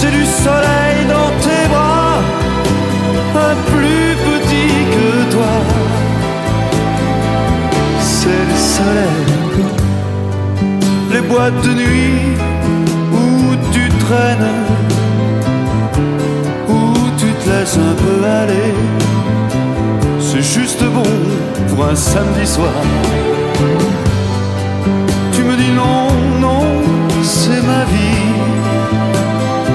c'est du soleil dans tes bras, un plus petit que toi. C'est le soleil, les boîtes de nuit où tu traînes, où tu te laisses un peu aller. C'est juste bon pour un samedi soir. Tu me dis non, non, c'est ma vie.